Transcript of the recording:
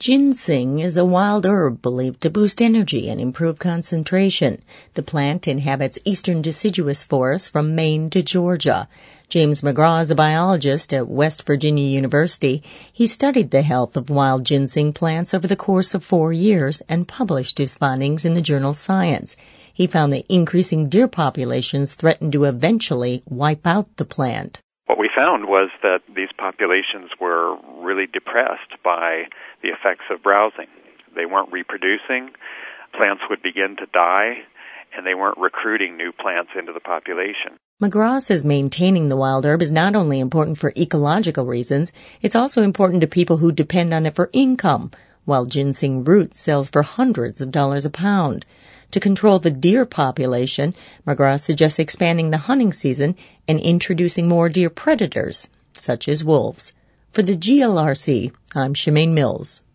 Ginseng is a wild herb believed to boost energy and improve concentration. The plant inhabits eastern deciduous forests from Maine to Georgia. James McGraw is a biologist at West Virginia University. He studied the health of wild ginseng plants over the course of 4 years and published his findings in the journal Science. He found that increasing deer populations threatened to eventually wipe out the plant. What we found was that these populations were really depressed by the effects of browsing. They weren't reproducing, plants would begin to die, and they weren't recruiting new plants into the population. McGraw says maintaining the wild herb is not only important for ecological reasons, it's also important to people who depend on it for income. Wild ginseng root sells for hundreds of dollars a pound. To control the deer population, McGraw suggests expanding the hunting season and introducing more deer predators, such as wolves. For the GLRC, I'm Shemaine Mills.